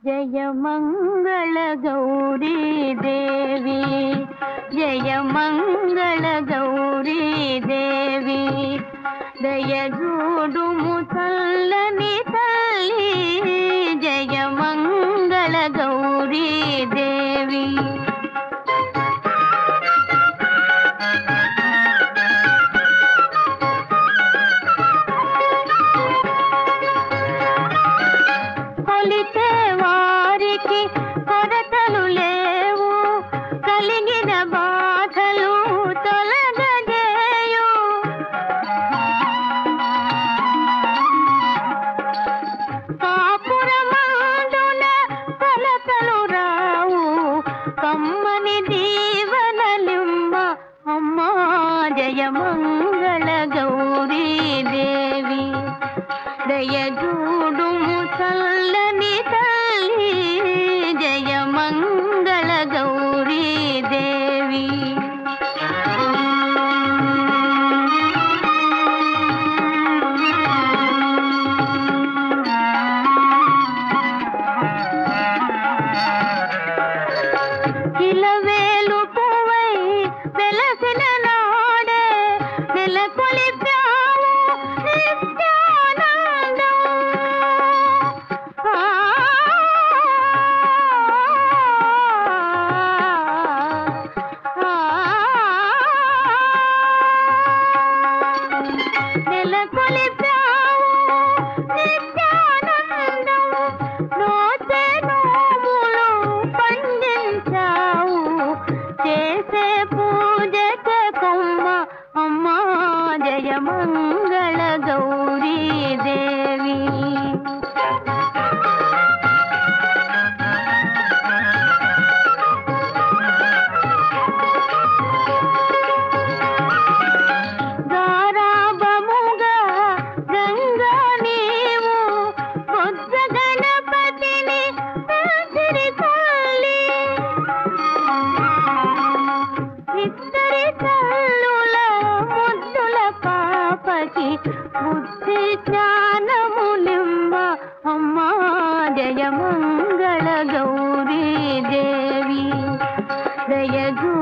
జయ మంగళ గౌరీ దేవి, జయ మంగళ గౌరీ దేవి, దయ చూడుము చల్లని తల్లి, జయ మంగళ గౌరీ దేవి. కొలిచే వారికి కొరతలు లేవు, కలిగిన బాధలు తొలగజేయు. కాపురమందున కలతలు రావు, కమ్మని దీవనలిమ్మ అమ్మా, జయ మంగళ గౌరీ దేవి, దయ చూడుము చల్లని తల్లి, జయ మంగళ గౌరీ దేవి. ఇలవేలు పువ్వై వెలసిన నాడే నెలకొలిపావు నిత్యానందం. నెలకొలిపావు నిత్యానందం, నోచే నోములు పండించావు, చేసే పూజకే కొమ్మ అమ్మా, జయ మంగళ గౌరీ దేవి. గారాబముగా గంగా నీవు బుద్ధ గణపతిని పెంచిరి తల్లి, ఇద్దరి తల్లుల ముద్దుల పాపకి బుద్ధి జ్ఞానములిమ్మ అమ్మా, జయ మంగళ గౌరీ దేవి, దయ